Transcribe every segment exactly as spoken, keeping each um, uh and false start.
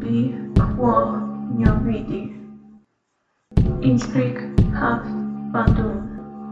bi quo vidi. Inspic hac bandum.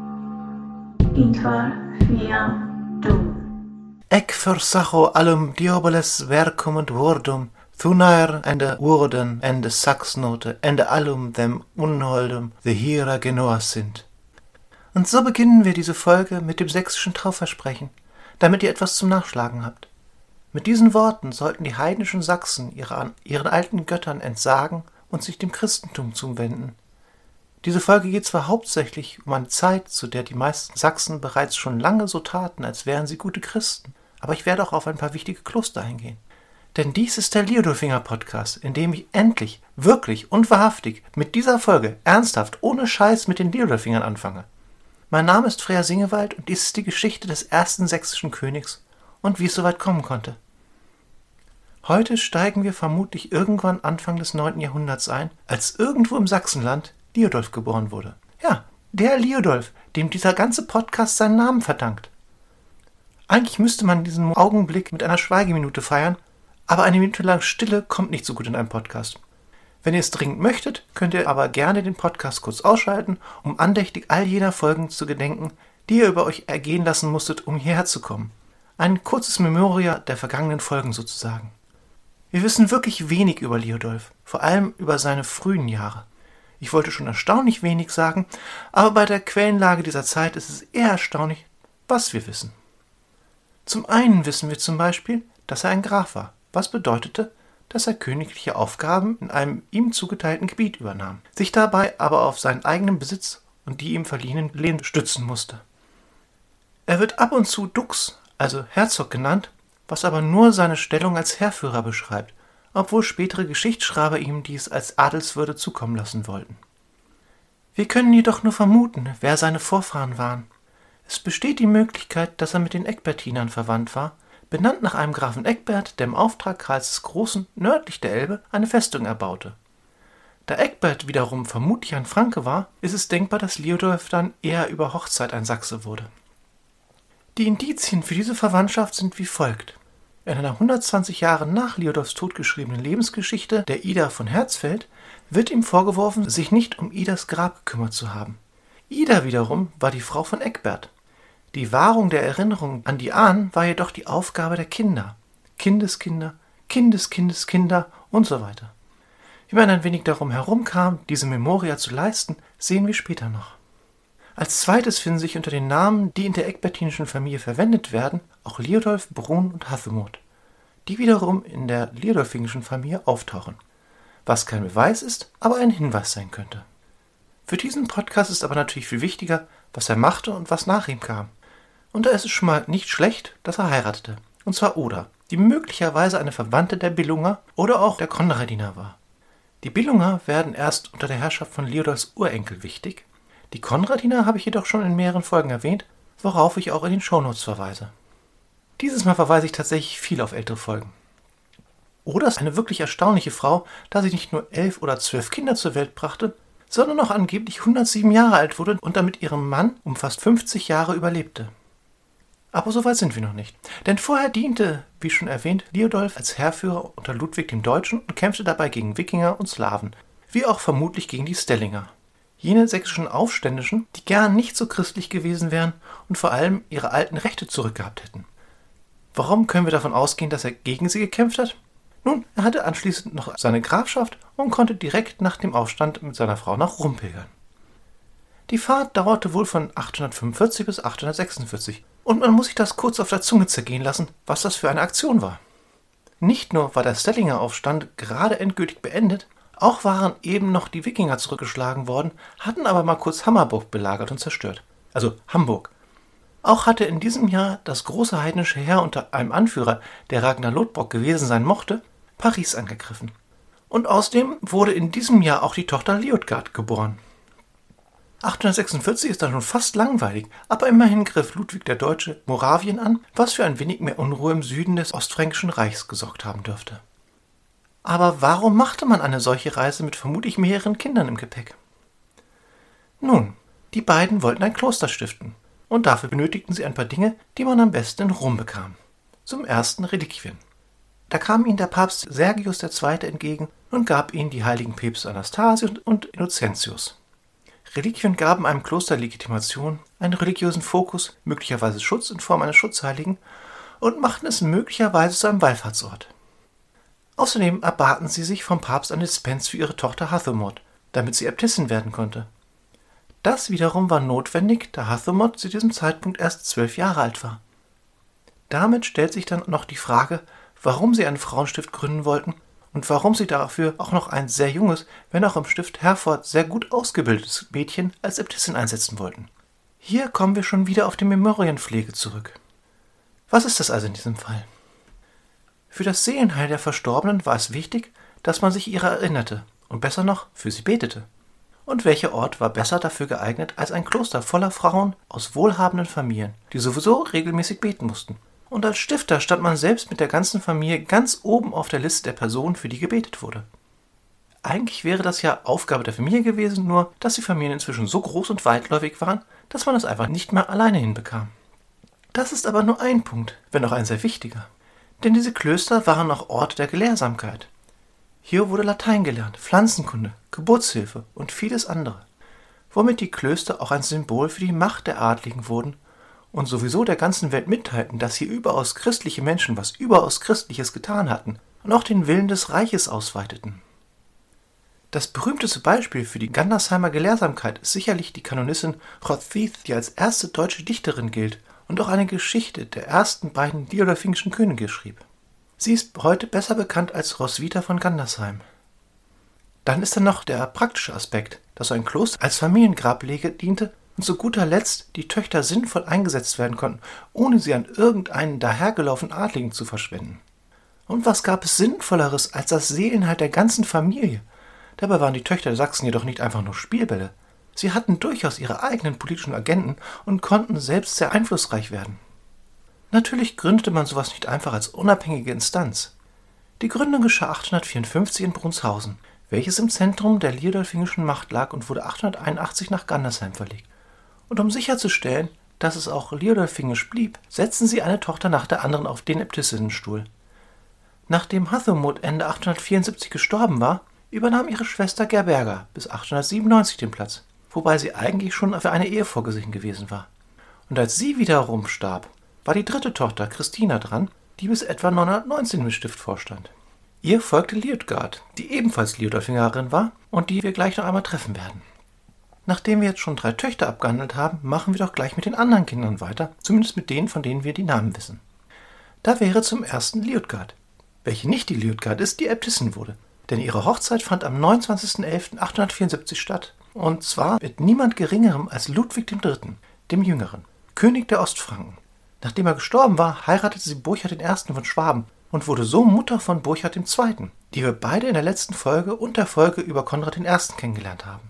Inter fiam dum. Ec forsacho allum dioboles vercum und wordum, thunaer ende Urden, ende Saxnote, ende allum dem Unholdum, the hierer Genoa sind. Und so beginnen wir diese Folge mit dem sächsischen Taufversprechen, damit ihr etwas zum Nachschlagen habt. Mit diesen Worten sollten die heidnischen Sachsen ihre, ihren alten Göttern entsagen und sich dem Christentum zuwenden. Diese Folge geht zwar hauptsächlich um eine Zeit, zu der die meisten Sachsen bereits schon lange so taten, als wären sie gute Christen, aber ich werde auch auf ein paar wichtige Kloster eingehen. Denn dies ist der Liudolfinger-Podcast, in dem ich endlich, wirklich und wahrhaftig mit dieser Folge ernsthaft, ohne Scheiß mit den Liudolfingern anfange. Mein Name ist Freya Singewald und dies ist die Geschichte des ersten sächsischen Königs und wie es soweit kommen konnte. Heute steigen wir vermutlich irgendwann Anfang des neunten Jahrhunderts ein, als irgendwo im Sachsenland Liudolf geboren wurde. Ja, der Liudolf, dem dieser ganze Podcast seinen Namen verdankt. Eigentlich müsste man diesen Augenblick mit einer Schweigeminute feiern, aber eine Minute lang Stille kommt nicht so gut in einem Podcast. Wenn ihr es dringend möchtet, könnt ihr aber gerne den Podcast kurz ausschalten, um andächtig all jener Folgen zu gedenken, die ihr über euch ergehen lassen musstet, um hierher zu kommen. Ein kurzes Memoria der vergangenen Folgen sozusagen. Wir wissen wirklich wenig über Liudolf, vor allem über seine frühen Jahre. Ich wollte schon erstaunlich wenig sagen, aber bei der Quellenlage dieser Zeit ist es eher erstaunlich, was wir wissen. Zum einen wissen wir zum Beispiel, dass er ein Graf war, was bedeutete, dass er königliche Aufgaben in einem ihm zugeteilten Gebiet übernahm, sich dabei aber auf seinen eigenen Besitz und die ihm verliehenen Lehen stützen musste. Er wird ab und zu Dux, also Herzog genannt, was aber nur seine Stellung als Heerführer beschreibt, obwohl spätere Geschichtsschreiber ihm dies als Adelswürde zukommen lassen wollten. Wir können jedoch nur vermuten, wer seine Vorfahren waren. Es besteht die Möglichkeit, dass er mit den Egbertinern verwandt war, benannt nach einem Grafen Egbert, der im Auftrag Karls des Großen nördlich der Elbe eine Festung erbaute. Da Egbert wiederum vermutlich ein Franke war, ist es denkbar, dass Liudolf dann eher über Hochzeit ein Sachse wurde. Die Indizien für diese Verwandtschaft sind wie folgt. In einer hundertzwanzig Jahre nach Liudolfs Tod geschriebenen Lebensgeschichte der Ida von Herzfeld wird ihm vorgeworfen, sich nicht um Idas Grab gekümmert zu haben. Ida wiederum war die Frau von Egbert. Die Wahrung der Erinnerung an die Ahnen war jedoch die Aufgabe der Kinder. Kindeskinder, Kindeskindeskinder und so weiter. Wie man ein wenig darum herumkam, diese Memoria zu leisten, sehen wir später noch. Als zweites finden sich unter den Namen, die in der egbertinischen Familie verwendet werden, auch Liudolf, Brun und Hathemod, die wiederum in der liudolfingischen Familie auftauchen. Was kein Beweis ist, aber ein Hinweis sein könnte. Für diesen Podcast ist aber natürlich viel wichtiger, was er machte und was nach ihm kam. Und da ist es schon mal nicht schlecht, dass er heiratete. Und zwar Oda, die möglicherweise eine Verwandte der Billunger oder auch der Konradiner war. Die Billunger werden erst unter der Herrschaft von Liudolfs Urenkel wichtig. Die Konradiner habe ich jedoch schon in mehreren Folgen erwähnt, worauf ich auch in den Shownotes verweise. Dieses Mal verweise ich tatsächlich viel auf ältere Folgen. Oda ist eine wirklich erstaunliche Frau, da sie nicht nur elf oder zwölf Kinder zur Welt brachte, sondern auch angeblich hundertsieben Jahre alt wurde und damit ihrem Mann um fast fünfzig Jahre überlebte. Aber so weit sind wir noch nicht. Denn vorher diente, wie schon erwähnt, Liudolf als Heerführer unter Ludwig dem Deutschen und kämpfte dabei gegen Wikinger und Slawen, wie auch vermutlich gegen die Stellinger. Jene sächsischen Aufständischen, die gern nicht so christlich gewesen wären und vor allem ihre alten Rechte zurückgehabt hätten. Warum können wir davon ausgehen, dass er gegen sie gekämpft hat? Nun, er hatte anschließend noch seine Grafschaft und konnte direkt nach dem Aufstand mit seiner Frau nach Rom pilgern. Die Fahrt dauerte wohl von achthundertfünfundvierzig bis achthundertsechsundvierzig und man muss sich das kurz auf der Zunge zergehen lassen, was das für eine Aktion war. Nicht nur war der Stellinger Aufstand gerade endgültig beendet, auch waren eben noch die Wikinger zurückgeschlagen worden, hatten aber mal kurz Hammerburg belagert und zerstört. Also Hamburg. Auch hatte in diesem Jahr das große heidnische Heer unter einem Anführer, der Ragnar Lodbrok gewesen sein mochte, Paris angegriffen. Und außerdem wurde in diesem Jahr auch die Tochter Liutgard geboren. achthundertsechsundvierzig ist dann schon fast langweilig, aber immerhin griff Ludwig der Deutsche Moravien an, was für ein wenig mehr Unruhe im Süden des Ostfränkischen Reichs gesorgt haben dürfte. Aber warum machte man eine solche Reise mit vermutlich mehreren Kindern im Gepäck? Nun, die beiden wollten ein Kloster stiften und dafür benötigten sie ein paar Dinge, die man am besten in Rom bekam. Zum ersten Reliquien. Da kam ihnen der Papst Sergius der Zweite entgegen und gab ihnen die heiligen Päpste Anastasius und Innocentius. Reliquien gaben einem Kloster Legitimation, einen religiösen Fokus, möglicherweise Schutz in Form eines Schutzheiligen und machten es möglicherweise zu einem Wallfahrtsort. Außerdem erbaten sie sich vom Papst eine Dispens für ihre Tochter Hathomet, damit sie Äbtissin werden konnte. Das wiederum war notwendig, da Hathomet zu diesem Zeitpunkt erst zwölf Jahre alt war. Damit stellt sich dann noch die Frage, warum sie einen Frauenstift gründen wollten und warum sie dafür auch noch ein sehr junges, wenn auch im Stift Herford sehr gut ausgebildetes Mädchen als Äbtissin einsetzen wollten. Hier kommen wir schon wieder auf die Memorienpflege zurück. Was ist das also in diesem Fall? Für das Seelenheil der Verstorbenen war es wichtig, dass man sich ihrer erinnerte und besser noch für sie betete. Und welcher Ort war besser dafür geeignet als ein Kloster voller Frauen aus wohlhabenden Familien, die sowieso regelmäßig beten mussten? Und als Stifter stand man selbst mit der ganzen Familie ganz oben auf der Liste der Personen, für die gebetet wurde. Eigentlich wäre das ja Aufgabe der Familie gewesen, nur dass die Familien inzwischen so groß und weitläufig waren, dass man es einfach nicht mehr alleine hinbekam. Das ist aber nur ein Punkt, wenn auch ein sehr wichtiger. Denn diese Klöster waren auch Orte der Gelehrsamkeit. Hier wurde Latein gelernt, Pflanzenkunde, Geburtshilfe und vieles andere, womit die Klöster auch ein Symbol für die Macht der Adligen wurden und sowieso der ganzen Welt mitteilten, dass hier überaus christliche Menschen was überaus Christliches getan hatten und auch den Willen des Reiches ausweiteten. Das berühmteste Beispiel für die Gandersheimer Gelehrsamkeit ist sicherlich die Kanonissin Hrothwith, die als erste deutsche Dichterin gilt und auch eine Geschichte der ersten beiden diadolphingischen Könige schrieb. Sie ist heute besser bekannt als Roswitha von Gandersheim. Dann ist da noch der praktische Aspekt, dass so ein Kloster als Familiengrablege diente und zu guter Letzt die Töchter sinnvoll eingesetzt werden konnten, ohne sie an irgendeinen dahergelaufenen Adligen zu verschwenden. Und was gab es Sinnvolleres als das Seelenheil der ganzen Familie? Dabei waren die Töchter der Sachsen jedoch nicht einfach nur Spielbälle. Sie hatten durchaus ihre eigenen politischen Agenten und konnten selbst sehr einflussreich werden. Natürlich gründete man sowas nicht einfach als unabhängige Instanz. Die Gründung geschah achthundertvierundfünfzig in Brunshausen, welches im Zentrum der liudolfingischen Macht lag und wurde achtzehnhunderteinundachtzig nach Gandersheim verlegt. Und um sicherzustellen, dass es auch liudolfingisch blieb, setzten sie eine Tochter nach der anderen auf den Äbtissinnenstuhl. Nachdem Hathomet Ende achtzehnhundertvierundsiebzig gestorben war, übernahm ihre Schwester Gerberga bis achtzehnhundertsiebenundneunzig den Platz, wobei sie eigentlich schon für eine Ehe vorgesehen gewesen war. Und als sie wiederum starb, war die dritte Tochter Christina dran, die bis etwa neunzehnhundertneunzehn im Stift vorstand. Ihr folgte Liutgard, die ebenfalls Liudolfingerin war und die wir gleich noch einmal treffen werden. Nachdem wir jetzt schon drei Töchter abgehandelt haben, machen wir doch gleich mit den anderen Kindern weiter, zumindest mit denen, von denen wir die Namen wissen. Da wäre zum ersten Liutgard, welche nicht die Liutgard ist, die Äbtissin wurde, denn ihre Hochzeit fand am neunundzwanzigsten elften achthundertvierundsiebzig statt, und zwar mit niemand Geringerem als Ludwig dem Dritten, dem Jüngeren, König der Ostfranken. Nachdem er gestorben war, heiratete sie Burchard den Ersten von Schwaben und wurde so Mutter von Burchard dem Zweiten, die wir beide in der letzten Folge und der Folge über Konrad den Ersten kennengelernt haben.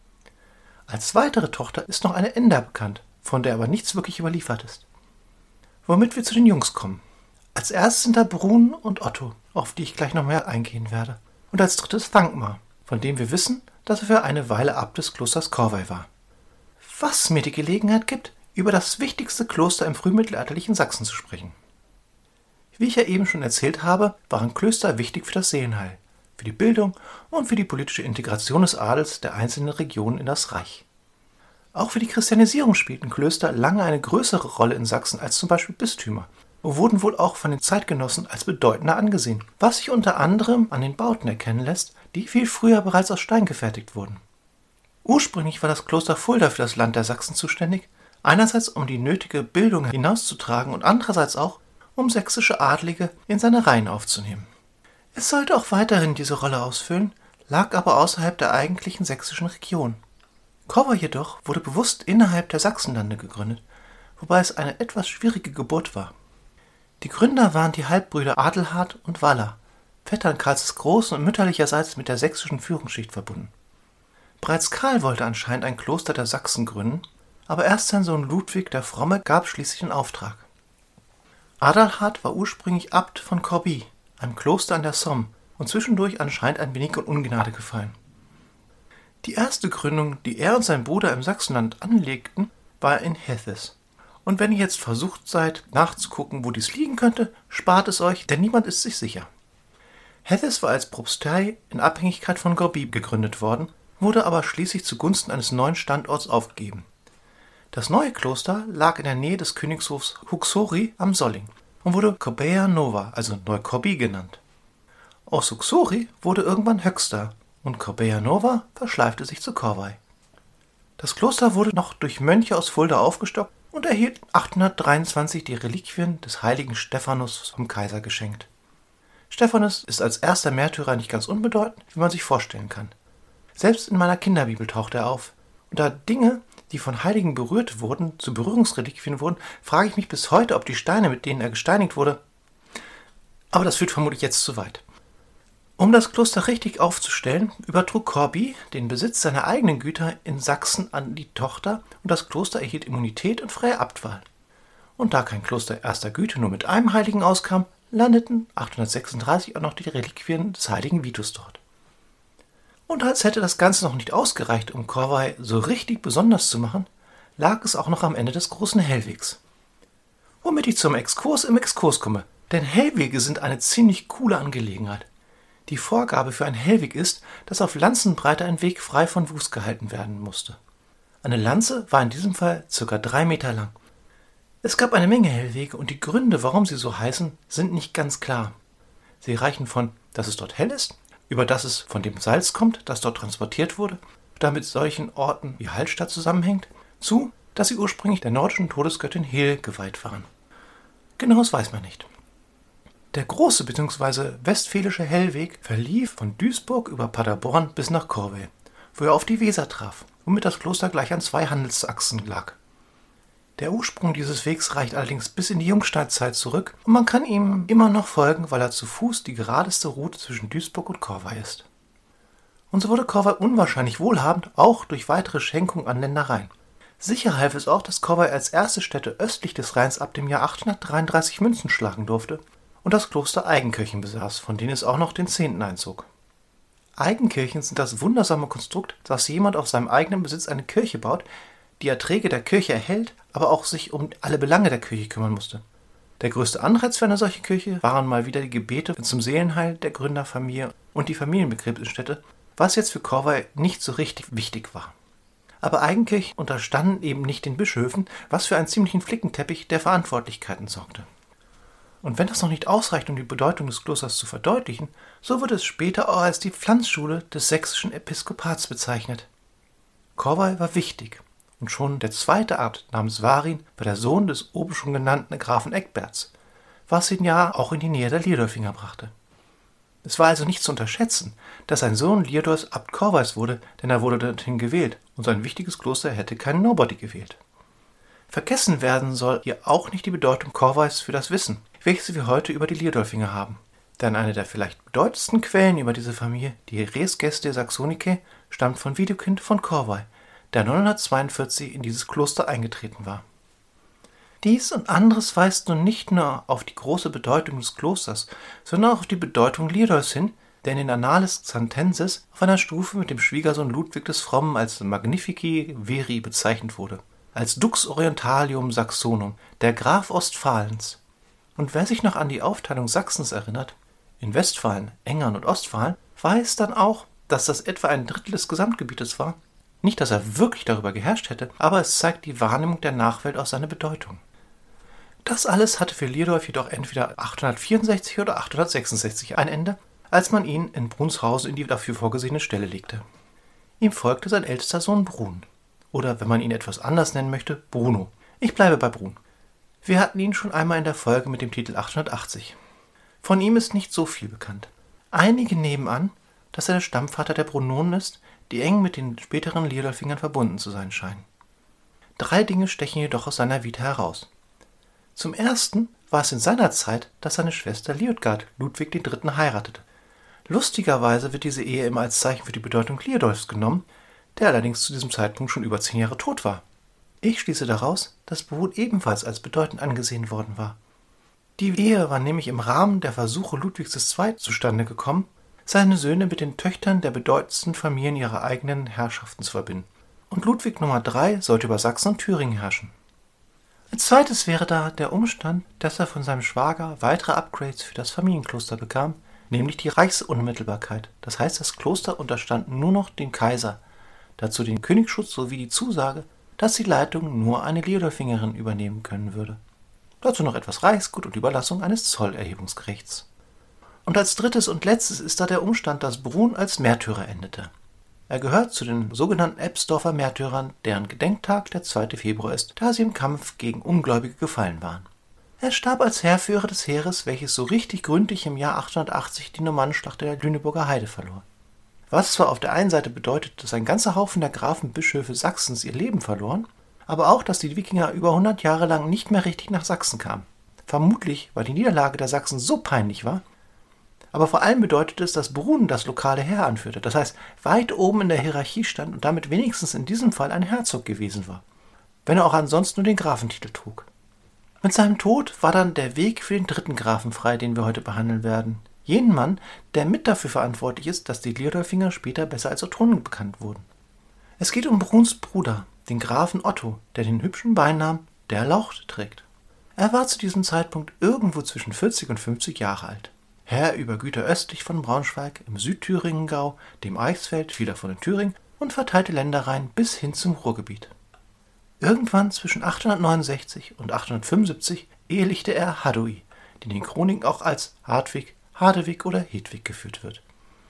Als weitere Tochter ist noch eine Enda bekannt, von der aber nichts wirklich überliefert ist. Womit wir zu den Jungs kommen. Als erstes sind da Brun und Otto, auf die ich gleich noch mehr eingehen werde. Und als drittes Thankmar, von dem wir wissen, dass er für eine Weile Abt des Klosters Corvey war. Was mir die Gelegenheit gibt, über das wichtigste Kloster im frühmittelalterlichen Sachsen zu sprechen. Wie ich ja eben schon erzählt habe, waren Klöster wichtig für das Seelenheil, für die Bildung und für die politische Integration des Adels der einzelnen Regionen in das Reich. Auch für die Christianisierung spielten Klöster lange eine größere Rolle in Sachsen als zum Beispiel Bistümer und wurden wohl auch von den Zeitgenossen als bedeutender angesehen, was sich unter anderem an den Bauten erkennen lässt, die viel früher bereits aus Stein gefertigt wurden. Ursprünglich war das Kloster Fulda für das Land der Sachsen zuständig, einerseits um die nötige Bildung hinauszutragen und andererseits auch, um sächsische Adlige in seine Reihen aufzunehmen. Es sollte auch weiterhin diese Rolle ausfüllen, lag aber außerhalb der eigentlichen sächsischen Region. Corvey jedoch wurde bewusst innerhalb der Sachsenlande gegründet, wobei es eine etwas schwierige Geburt war. Die Gründer waren die Halbbrüder Adelhard und Walla, Vettern Karls des Großen und mütterlicherseits mit der sächsischen Führungsschicht verbunden. Bereits Karl wollte anscheinend ein Kloster der Sachsen gründen, aber erst sein Sohn Ludwig der Fromme gab schließlich den Auftrag. Adelhard war ursprünglich Abt von Corbie, einem Kloster an der Somme, und zwischendurch anscheinend ein wenig in Ungnade gefallen. Die erste Gründung, die er und sein Bruder im Sachsenland anlegten, war in Hethes. Und wenn ihr jetzt versucht seid, nachzugucken, wo dies liegen könnte, spart es euch, denn niemand ist sich sicher. Heves war als Propstei in Abhängigkeit von Gorby gegründet worden, wurde aber schließlich zugunsten eines neuen Standorts aufgegeben. Das neue Kloster lag in der Nähe des Königshofs Huxori am Solling und wurde Corbea Nova, also Neu-Corby genannt. Aus Huxori wurde irgendwann Höxter und Corbea Nova verschleifte sich zu Corvey. Das Kloster wurde noch durch Mönche aus Fulda aufgestockt und erhielt achthundertdreiundzwanzig die Reliquien des heiligen Stephanus vom Kaiser geschenkt. Stephanus ist als erster Märtyrer nicht ganz unbedeutend, wie man sich vorstellen kann. Selbst in meiner Kinderbibel taucht er auf. Und da Dinge, die von Heiligen berührt wurden, zu Berührungsreliquien wurden, frage ich mich bis heute, ob die Steine, mit denen er gesteinigt wurde. Aber das führt vermutlich jetzt zu weit. Um das Kloster richtig aufzustellen, übertrug Corby den Besitz seiner eigenen Güter in Sachsen an die Tochter und das Kloster erhielt Immunität und freie Abtwahl. Und da kein Kloster erster Güte nur mit einem Heiligen auskam, landeten achthundertsechsunddreißig auch noch die Reliquien des heiligen Vitus dort. Und als hätte das Ganze noch nicht ausgereicht, um Corvey so richtig besonders zu machen, lag es auch noch am Ende des großen Hellwegs. Womit ich zum Exkurs im Exkurs komme, denn Hellwege sind eine ziemlich coole Angelegenheit. Die Vorgabe für einen Hellweg ist, dass auf Lanzenbreite ein Weg frei von Wust gehalten werden musste. Eine Lanze war in diesem Fall ca. drei Meter lang. Es gab eine Menge Hellwege und die Gründe, warum sie so heißen, sind nicht ganz klar. Sie reichen von, dass es dort hell ist, über dass es von dem Salz kommt, das dort transportiert wurde, damit solchen Orten wie Hallstatt zusammenhängt, zu, dass sie ursprünglich der nordischen Todesgöttin Hel geweiht waren. Genaues weiß man nicht. Der große bzw. westfälische Hellweg verlief von Duisburg über Paderborn bis nach Corvey, wo er auf die Weser traf, womit das Kloster gleich an zwei Handelsachsen lag. Der Ursprung dieses Wegs reicht allerdings bis in die Jungsteinzeit zurück und man kann ihm immer noch folgen, weil er zu Fuß die geradeste Route zwischen Duisburg und Corvey ist. Und so wurde Corvey unwahrscheinlich wohlhabend, auch durch weitere Schenkungen an Ländereien. Sicher half es auch, dass Corvey als erste Stätte östlich des Rheins ab dem Jahr achthundertdreiunddreißig Münzen schlagen durfte und das Kloster Eigenkirchen besaß, von denen es auch noch den Zehnten einzog. Eigenkirchen sind das wundersame Konstrukt, dass jemand auf seinem eigenen Besitz eine Kirche baut, die Erträge der Kirche erhält, aber auch sich um alle Belange der Kirche kümmern musste. Der größte Anreiz für eine solche Kirche waren mal wieder die Gebete zum Seelenheil der Gründerfamilie und die Familienbegräbnisstätte, was jetzt für Corvey nicht so richtig wichtig war. Aber Eigenkirchen unterstanden eben nicht den Bischöfen, was für einen ziemlichen Flickenteppich der Verantwortlichkeiten sorgte. Und wenn das noch nicht ausreicht, um die Bedeutung des Klosters zu verdeutlichen, so wird es später auch als die Pflanzschule des sächsischen Episkopats bezeichnet. Corvey war wichtig. Und schon der zweite Abt namens Warin war der Sohn des oben schon genannten Grafen Egberts, was ihn ja auch in die Nähe der Lierdolfinger brachte. Es war also nicht zu unterschätzen, dass sein Sohn Lierdolfs Abt Corveys wurde, denn er wurde dorthin gewählt und sein wichtiges Kloster hätte keinen Nobody gewählt. Vergessen werden soll hier auch nicht die Bedeutung Corveys für das Wissen, welches wir heute über die Lierdolfinger haben. Denn eine der vielleicht bedeutendsten Quellen über diese Familie, die Res Gestae Saxonicae, stammt von Widukind von Corvey, der neunhundertzweiundvierzig in dieses Kloster eingetreten war. Dies und anderes weist nun nicht nur auf die große Bedeutung des Klosters, sondern auch auf die Bedeutung Lierdolfs hin, der in den Annales Xantensis auf einer Stufe mit dem Schwiegersohn Ludwig des Frommen als Magnifici Veri bezeichnet wurde, als Dux Orientalium Saxonum, der Graf Ostfalens. Und wer sich noch an die Aufteilung Sachsens erinnert, in Westfalen, Engern und Ostfalen, weiß dann auch, dass das etwa ein Drittel des Gesamtgebietes war. Nicht, dass er wirklich darüber geherrscht hätte, aber es zeigt die Wahrnehmung der Nachwelt aus seiner Bedeutung. Das alles hatte für Lierdolf jedoch entweder achthundertvierundsechzig oder achthundertsechsundsechzig ein Ende, als man ihn in Brunshausen in die dafür vorgesehene Stelle legte. Ihm folgte sein ältester Sohn Brun. Oder, wenn man ihn etwas anders nennen möchte, Bruno. Ich bleibe bei Brun. Wir hatten ihn schon einmal in der Folge mit dem Titel achthundertachtzig. Von ihm ist nicht so viel bekannt. Einige nehmen an, dass er der Stammvater der Brunonen ist, die eng mit den späteren Lierdolfingern verbunden zu sein scheinen. Drei Dinge stechen jedoch aus seiner Vita heraus. Zum ersten war es in seiner Zeit, dass seine Schwester Liutgard Ludwig der Dritte heiratete. Lustigerweise wird diese Ehe immer als Zeichen für die Bedeutung Lierdolfs genommen, der allerdings zu diesem Zeitpunkt schon über zehn Jahre tot war. Ich schließe daraus, dass Brun ebenfalls als bedeutend angesehen worden war. Die Ehe war nämlich im Rahmen der Versuche Ludwigs des Zweiten zustande gekommen, seine Söhne mit den Töchtern der bedeutendsten Familien ihrer eigenen Herrschaften zu verbinden. Und Ludwig Nummer drei sollte über Sachsen und Thüringen herrschen. Als zweites wäre da der Umstand, dass er von seinem Schwager weitere Upgrades für das Familienkloster bekam, nämlich die Reichsunmittelbarkeit. Das heißt, das Kloster unterstand nur noch dem Kaiser, dazu den Königsschutz sowie die Zusage, dass die Leitung nur eine Liudolfingerin übernehmen können würde. Dazu noch etwas Reichsgut und Überlassung eines Zollerhebungsgerichts. Und als drittes und letztes ist da der Umstand, dass Brun als Märtyrer endete. Er gehört zu den sogenannten Ebsdorfer Märtyrern, deren Gedenktag der zweite Februar ist, da sie im Kampf gegen Ungläubige gefallen waren. Er starb als Heerführer des Heeres, welches so richtig gründlich im Jahr achthundertachtzig die Normannenschlacht der Lüneburger Heide verlor. Was zwar auf der einen Seite bedeutet, dass ein ganzer Haufen der Grafen Bischöfe Sachsens ihr Leben verloren, aber auch, dass die Wikinger über hundert Jahre lang nicht mehr richtig nach Sachsen kamen. Vermutlich, weil die Niederlage der Sachsen so peinlich war, aber vor allem bedeutet es, dass Brun das lokale Heer anführte, das heißt weit oben in der Hierarchie stand und damit wenigstens in diesem Fall ein Herzog gewesen war, wenn er auch ansonsten nur den Grafentitel trug. Mit seinem Tod war dann der Weg für den dritten Grafen frei, den wir heute behandeln werden. Jenen Mann, der mit dafür verantwortlich ist, dass die Liudolfinger später besser als Ottonen bekannt wurden. Es geht um Bruns Bruder, den Grafen Otto, der den hübschen Beinamen der Erlauchte trägt. Er war zu diesem Zeitpunkt irgendwo zwischen vierzig und fünfzig Jahre alt. Herr über Güter östlich von Braunschweig, im Südthüringengau, dem Eichsfeld, viel davon in Thüringen und verteilte Ländereien bis hin zum Ruhrgebiet. Irgendwann zwischen achthundertneunundsechzig und achthundertfünfundsiebzig ehelichte er Hadui, die in den Chroniken auch als Hartwig, Hadewig oder Hedwig geführt wird.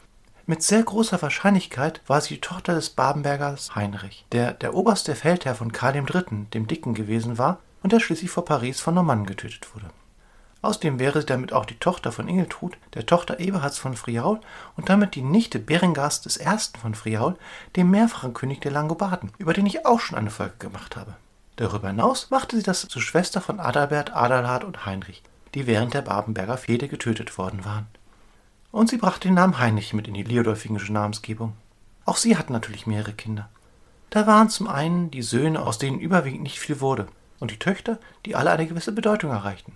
Mit sehr großer Wahrscheinlichkeit war sie die Tochter des Babenbergers Heinrich, der der oberste Feldherr von Karl dem Dritten, dem Dicken, gewesen war und der schließlich vor Paris von Normannen getötet wurde. Außerdem wäre sie damit auch die Tochter von Ingeltrud, der Tochter Eberhards von Friaul und damit die Nichte Berengars des Ersten von Friaul, dem mehrfachen König der Langobarden, über den ich auch schon eine Folge gemacht habe. Darüber hinaus machte sie das zur Schwester von Adalbert, Adelhard und Heinrich, die während der Babenberger Fehde getötet worden waren. Und sie brachte den Namen Heinrich mit in die liudolfingische Namensgebung. Auch sie hatten natürlich mehrere Kinder. Da waren zum einen die Söhne, aus denen überwiegend nicht viel wurde, und die Töchter, die alle eine gewisse Bedeutung erreichten.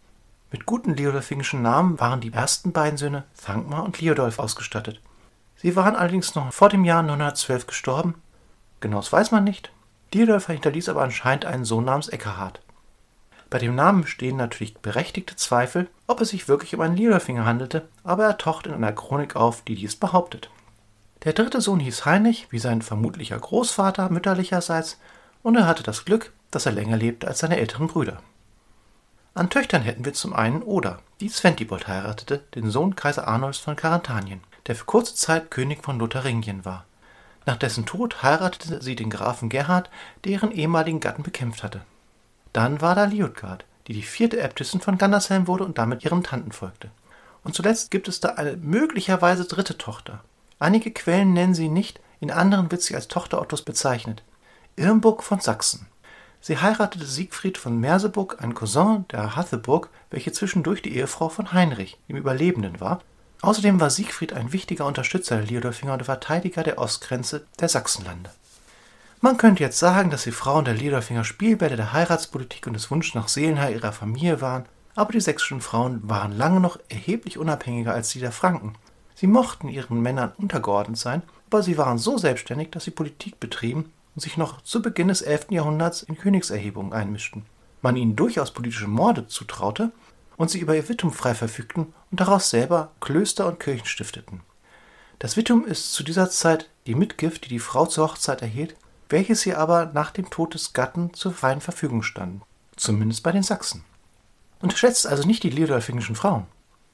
Mit guten liudolfingischen Namen waren die ersten beiden Söhne Thankmar und Liudolf ausgestattet. Sie waren allerdings noch vor dem Jahr neunhundertzwölf gestorben. Genaues weiß man nicht. Liudolf hinterließ aber anscheinend einen Sohn namens Eckhard. Bei dem Namen bestehen natürlich berechtigte Zweifel, ob es sich wirklich um einen Liudolfinger handelte, aber er taucht in einer Chronik auf, die dies behauptet. Der dritte Sohn hieß Heinrich, wie sein vermutlicher Großvater mütterlicherseits, und er hatte das Glück, dass er länger lebte als seine älteren Brüder. An Töchtern hätten wir zum einen Oda, die Sventibold heiratete, den Sohn Kaiser Arnulfs von Karantanien, der für kurze Zeit König von Lotharingien war. Nach dessen Tod heiratete sie den Grafen Gerhard, der ihren ehemaligen Gatten bekämpft hatte. Dann war da Liutgard, die die vierte Äbtissin von Gandersheim wurde und damit ihren Tanten folgte. Und zuletzt gibt es da eine möglicherweise dritte Tochter. Einige Quellen nennen sie nicht, in anderen wird sie als Tochter Ottos bezeichnet. Irmburg von Sachsen. Sie heiratete Siegfried von Merseburg, ein Cousin der Hatheburg, welche zwischendurch die Ehefrau von Heinrich, dem Überlebenden, war. Außerdem war Siegfried ein wichtiger Unterstützer der Liudolfinger und Verteidiger der Ostgrenze der Sachsenlande. Man könnte jetzt sagen, dass die Frauen der Liudolfinger Spielbälle der Heiratspolitik und des Wunsches nach Seelenheil ihrer Familie waren, aber die sächsischen Frauen waren lange noch erheblich unabhängiger als die der Franken. Sie mochten ihren Männern untergeordnet sein, aber sie waren so selbstständig, dass sie Politik betrieben und sich noch zu Beginn des elften Jahrhunderts in Königserhebungen einmischten. Man ihnen durchaus politische Morde zutraute und sie über ihr Wittum frei verfügten und daraus selber Klöster und Kirchen stifteten. Das Wittum ist zu dieser Zeit die Mitgift, die die Frau zur Hochzeit erhielt, welches ihr aber nach dem Tod des Gatten zur freien Verfügung stand, zumindest bei den Sachsen. Unterschätzt also nicht die liudolfingischen Frauen.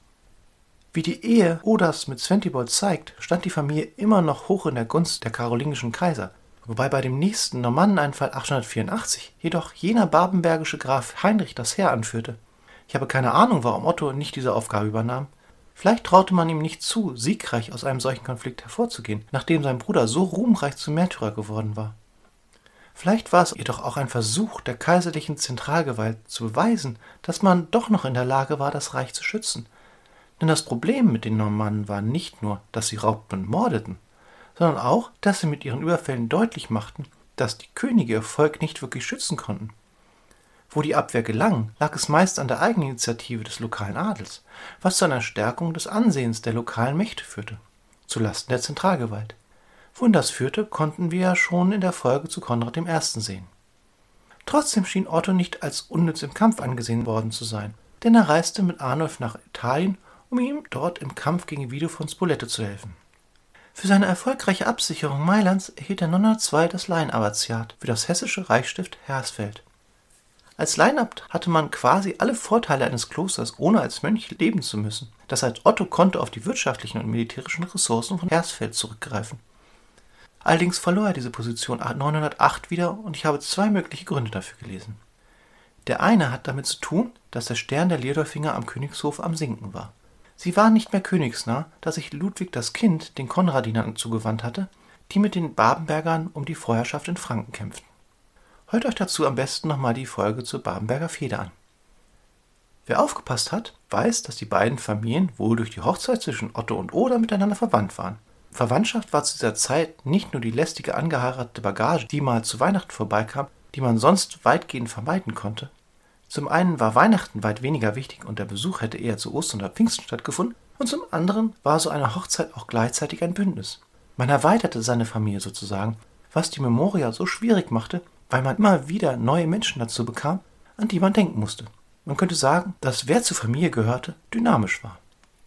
Wie die Ehe Odas mit Sventibold zeigt, stand die Familie immer noch hoch in der Gunst der karolingischen Kaiser, wobei bei dem nächsten Normanneneinfall achthundertvierundachtzig jedoch jener babenbergische Graf Heinrich das Heer anführte. Ich habe keine Ahnung, warum Otto nicht diese Aufgabe übernahm. Vielleicht traute man ihm nicht zu, siegreich aus einem solchen Konflikt hervorzugehen, nachdem sein Bruder so ruhmreich zum Märtyrer geworden war. Vielleicht war es jedoch auch ein Versuch der kaiserlichen Zentralgewalt zu beweisen, dass man doch noch in der Lage war, das Reich zu schützen. Denn das Problem mit den Normannen war nicht nur, dass sie raubten und mordeten, sondern auch, dass sie mit ihren Überfällen deutlich machten, dass die Könige ihr Volk nicht wirklich schützen konnten. Wo die Abwehr gelang, lag es meist an der Eigeninitiative des lokalen Adels, was zu einer Stärkung des Ansehens der lokalen Mächte führte, zulasten der Zentralgewalt. Wohin das führte, konnten wir ja schon in der Folge zu Konrad dem Ersten sehen. Trotzdem schien Otto nicht als unnütz im Kampf angesehen worden zu sein, denn er reiste mit Arnulf nach Italien, um ihm dort im Kampf gegen Wido von Spoleto zu helfen. Für seine erfolgreiche Absicherung Mailands erhielt er neunhundertzwei das Laienabbatiat für das hessische Reichsstift Hersfeld. Als Laienabt hatte man quasi alle Vorteile eines Klosters, ohne als Mönch leben zu müssen. Das heißt, Otto konnte auf die wirtschaftlichen und militärischen Ressourcen von Hersfeld zurückgreifen. Allerdings verlor er diese Position neunhundertacht wieder und ich habe zwei mögliche Gründe dafür gelesen. Der eine hat damit zu tun, dass der Stern der Liudolfinger am Königshof am Sinken war. Sie waren nicht mehr königsnah, da sich Ludwig das Kind den Konradinern zugewandt hatte, die mit den Babenbergern um die Vorherrschaft in Franken kämpften. Hört euch dazu am besten nochmal die Folge zur Babenberger Fehde an. Wer aufgepasst hat, weiß, dass die beiden Familien wohl durch die Hochzeit zwischen Otto und Oda miteinander verwandt waren. Verwandtschaft war zu dieser Zeit nicht nur die lästige angeheiratete Bagage, die mal zu Weihnachten vorbeikam, die man sonst weitgehend vermeiden konnte. Zum einen war Weihnachten weit weniger wichtig und der Besuch hätte eher zu Ostern oder Pfingsten stattgefunden, und zum anderen war so eine Hochzeit auch gleichzeitig ein Bündnis. Man erweiterte seine Familie sozusagen, was die Memoria so schwierig machte, weil man immer wieder neue Menschen dazu bekam, an die man denken musste. Man könnte sagen, dass wer zur Familie gehörte, dynamisch war.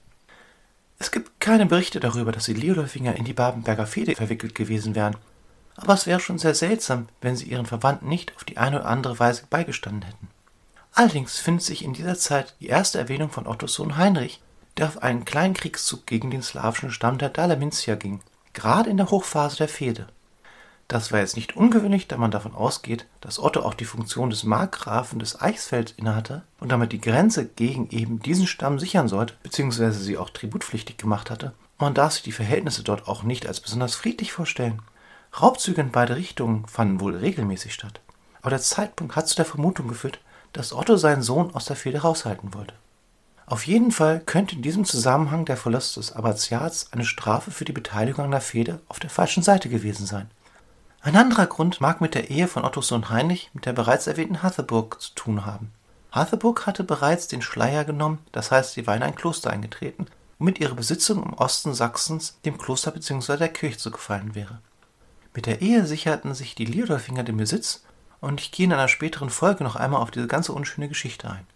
Es gibt keine Berichte darüber, dass die Liudolfinger in die Babenberger Fehde verwickelt gewesen wären, aber es wäre schon sehr seltsam, wenn sie ihren Verwandten nicht auf die eine oder andere Weise beigestanden hätten. Allerdings findet sich in dieser Zeit die erste Erwähnung von Ottos Sohn Heinrich, der auf einen kleinen Kriegszug gegen den slawischen Stamm der Dalamintier ging, gerade in der Hochphase der Fehde. Das war jetzt nicht ungewöhnlich, da man davon ausgeht, dass Otto auch die Funktion des Markgrafen des Eichsfeld innehatte und damit die Grenze gegen eben diesen Stamm sichern sollte, beziehungsweise sie auch tributpflichtig gemacht hatte. Man darf sich die Verhältnisse dort auch nicht als besonders friedlich vorstellen. Raubzüge in beide Richtungen fanden wohl regelmäßig statt. Aber der Zeitpunkt hat zu der Vermutung geführt, dass Otto seinen Sohn aus der Fehde raushalten wollte. Auf jeden Fall könnte in diesem Zusammenhang der Verlust des Abbatiats eine Strafe für die Beteiligung an der Fehde auf der falschen Seite gewesen sein. Ein anderer Grund mag mit der Ehe von Ottos Sohn Heinrich mit der bereits erwähnten Hatheburg zu tun haben. Hatheburg hatte bereits den Schleier genommen, das heißt, sie war in ein Kloster eingetreten, womit ihre Besitzung im Osten Sachsens dem Kloster bzw. der Kirche zugefallen wäre. Mit der Ehe sicherten sich die Liudolfinger den Besitz, und ich gehe in einer späteren Folge noch einmal auf diese ganze unschöne Geschichte ein.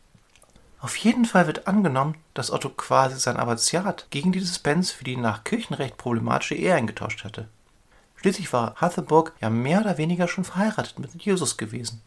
Auf jeden Fall wird angenommen, dass Otto quasi sein Abbatiat gegen die Dispens für die nach Kirchenrecht problematische Ehe eingetauscht hatte. Schließlich war Hatheburg ja mehr oder weniger schon verheiratet mit Jesus gewesen.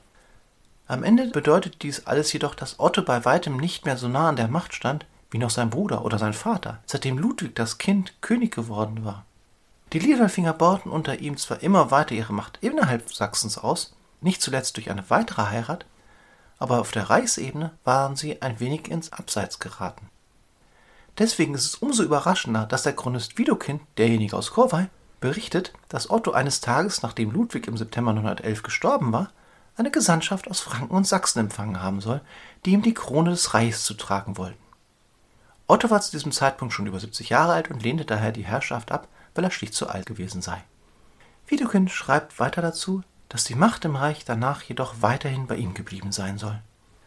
Am Ende bedeutet dies alles jedoch, dass Otto bei weitem nicht mehr so nah an der Macht stand, wie noch sein Bruder oder sein Vater, seitdem Ludwig das Kind König geworden war. Die Liudolfinger bauten unter ihm zwar immer weiter ihre Macht innerhalb Sachsens aus, nicht zuletzt durch eine weitere Heirat, aber auf der Reichsebene waren sie ein wenig ins Abseits geraten. Deswegen ist es umso überraschender, dass der Chronist Widukind, derjenige aus Corvey, berichtet, dass Otto eines Tages, nachdem Ludwig im September neunhundertelf gestorben war, eine Gesandtschaft aus Franken und Sachsen empfangen haben soll, die ihm die Krone des Reichs zu tragen wollten. Otto war zu diesem Zeitpunkt schon über siebzig Jahre alt und lehnte daher die Herrschaft ab, weil er schlicht zu alt gewesen sei. Widukind schreibt weiter dazu, dass die Macht im Reich danach jedoch weiterhin bei ihm geblieben sein soll.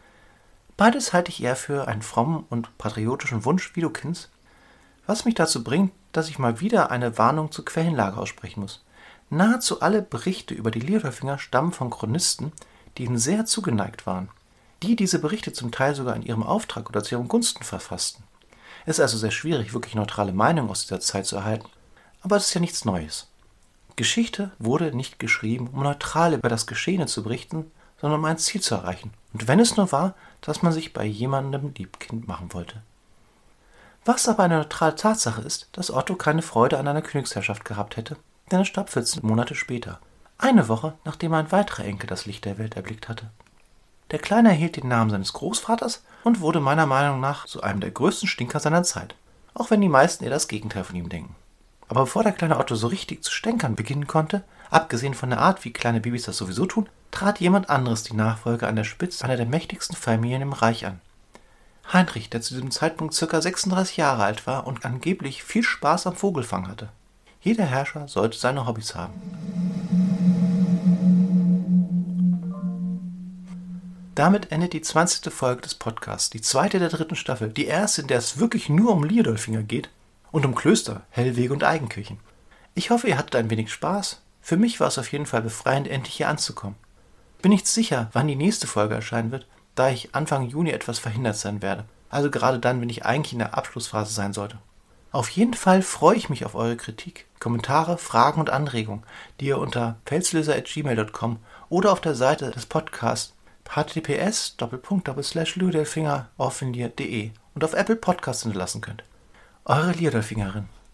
Beides halte ich eher für einen frommen und patriotischen Wunsch Widukinds, was mich dazu bringt, dass ich mal wieder eine Warnung zur Quellenlage aussprechen muss. Nahezu alle Berichte über die Liudolfinger stammen von Chronisten, die ihnen sehr zugeneigt waren, die diese Berichte zum Teil sogar in ihrem Auftrag oder zu ihren Gunsten verfassten. Es ist also sehr schwierig, wirklich neutrale Meinungen aus dieser Zeit zu erhalten, aber es ist ja nichts Neues. Geschichte wurde nicht geschrieben, um neutral über das Geschehene zu berichten, sondern um ein Ziel zu erreichen. Und wenn es nur war, dass man sich bei jemandem Liebkind machen wollte. Was aber eine neutrale Tatsache ist, dass Otto keine Freude an einer Königsherrschaft gehabt hätte, denn er starb vierzehn Monate später, eine Woche nachdem ein weiterer Enkel das Licht der Welt erblickt hatte. Der Kleine erhielt den Namen seines Großvaters und wurde meiner Meinung nach zu einem der größten Stinker seiner Zeit, auch wenn die meisten eher das Gegenteil von ihm denken. Aber bevor der kleine Otto so richtig zu stänkern beginnen konnte, abgesehen von der Art, wie kleine Babys das sowieso tun, trat jemand anderes die Nachfolge an der Spitze einer der mächtigsten Familien im Reich an. Heinrich, der zu diesem Zeitpunkt ca. sechsunddreißig Jahre alt war und angeblich viel Spaß am Vogelfang hatte. Jeder Herrscher sollte seine Hobbys haben. Damit endet die zwanzigste Folge des Podcasts, die zweite der dritten Staffel, die erste, in der es wirklich nur um Liudolfinger geht und um Klöster, Hellwege und Eigenkirchen. Ich hoffe, ihr hattet ein wenig Spaß. Für mich war es auf jeden Fall befreiend, endlich hier anzukommen. Bin nicht sicher, wann die nächste Folge erscheinen wird, da ich Anfang Juni etwas verhindert sein werde. Also gerade dann, wenn ich eigentlich in der Abschlussphase sein sollte. Auf jeden Fall freue ich mich auf eure Kritik, Kommentare, Fragen und Anregungen, die ihr unter pelzlöser at gmail punkt com oder auf der Seite des Podcasts h t t p s slash ludelfinger punkt de und auf Apple Podcasts hinterlassen könnt. Eure Liederfingerin.